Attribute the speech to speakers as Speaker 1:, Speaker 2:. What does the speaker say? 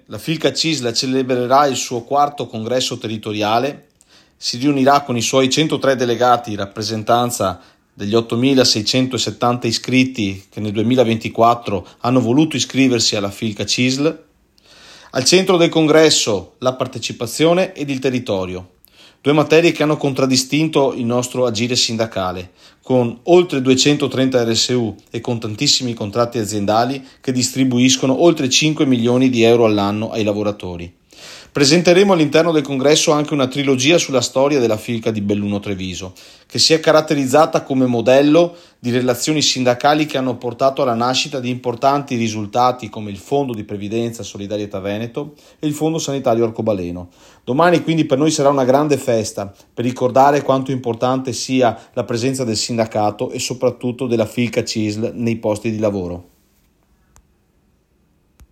Speaker 1: la Filca CISL celebrerà il suo quarto congresso territoriale, si riunirà con i suoi 103 delegati in rappresentanza degli 8.670 iscritti che nel 2024 hanno voluto iscriversi alla Filca CISL. Al centro del congresso la partecipazione ed il territorio, due materie che hanno contraddistinto il nostro agire sindacale, con oltre 230 RSU e con tantissimi contratti aziendali che distribuiscono oltre 5 milioni di euro all'anno ai lavoratori. Presenteremo all'interno del congresso anche una trilogia sulla storia della Filca di Belluno Treviso, che si è caratterizzata come modello di relazioni sindacali che hanno portato alla nascita di importanti risultati come il Fondo di Previdenza Solidarietà Veneto e il Fondo Sanitario Arcobaleno. Domani quindi per noi sarà una grande festa per ricordare quanto importante sia la presenza del sindacato e soprattutto della Filca CISL nei posti di lavoro.